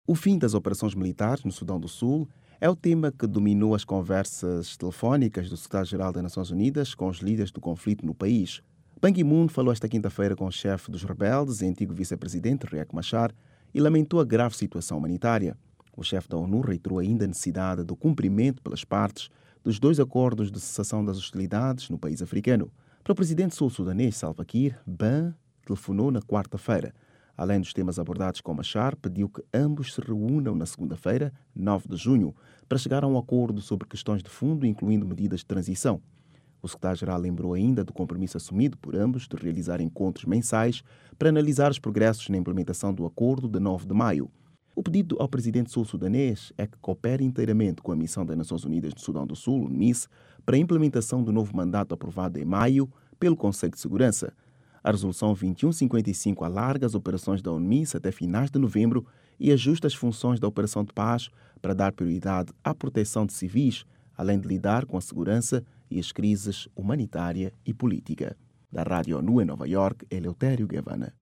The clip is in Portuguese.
O fim das operações militares no Sudão do Sul é o tema que dominou as conversas telefónicas do secretário-geral das Nações Unidas com os líderes do conflito no país. Ban Ki-moon falou esta quinta-feira com o chefe dos rebeldes e antigo vice-presidente Riek Machar e lamentou a grave situação humanitária. O chefe da ONU reiterou ainda a necessidade do cumprimento pelas partes dos dois acordos de cessação das hostilidades no país africano. Para o presidente sul-sudanês Salva Kiir, Ban telefonou na quarta-feira. Além dos temas abordados com Machar, pediu que ambos se reúnam na segunda-feira, 9 de junho, para chegar a um acordo sobre questões de fundo, incluindo medidas de transição. O secretário-geral lembrou ainda do compromisso assumido por ambos de realizar encontros mensais para analisar os progressos na implementação do acordo de 9 de maio. O pedido ao presidente sul-sudanês é que coopere inteiramente com a missão das Nações Unidas no Sudão do Sul, UNMISS, para a implementação do novo mandato aprovado em maio pelo Conselho de Segurança. A Resolução 2155 alarga as operações da UNMISS até finais de novembro e ajusta as funções da Operação de Paz para dar prioridade à proteção de civis, além de lidar com a segurança e as crises humanitária e política. Da Rádio ONU em Nova York, Eleutério Gavanna.